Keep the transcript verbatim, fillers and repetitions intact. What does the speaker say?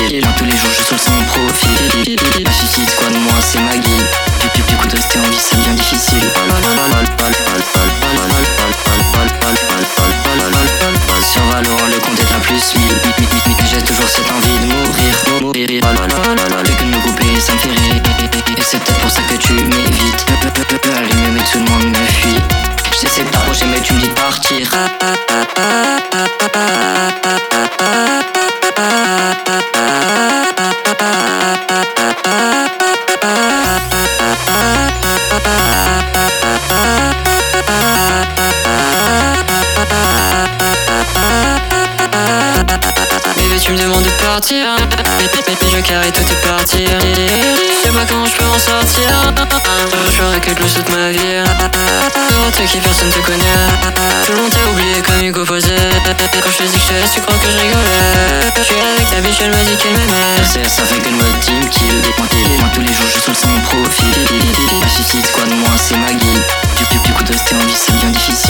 Moi tous les jours je saute sans mon profil. La suicide squad moi c'est ma guilde. Du, du coup de rester en vie ça devient difficile. Sur Valorant le compte est à plus mille. J'ai toujours cette envie de mourir. J'ai que de me couper ça me fait rire. Et c'est peut-être pour ça que tu m'évites. Allume mais tout le monde me fuit. J'essaie de t'approcher mais tu me dis de partir. Bébé tu me demandes de partir. Mais je carré tout est partir. Je sais pas comment je peux en sortir. Je ferai que de l'eau toute ma vie. Pour toi qui personne te connaît. Tout le monde t'a oublié comme Hugo posé. Quand je te dis que je te laisse tu crois que je rigolais. Je suis avec ta biche elle m'a dit qu'elle m'aimait. C'est ça fait que le mode team kill. Moi tous les jours je saute sans mon profil. La suicide squad moi c'est ma guilde. Du, du, du coup de rester en vie ça devient difficile.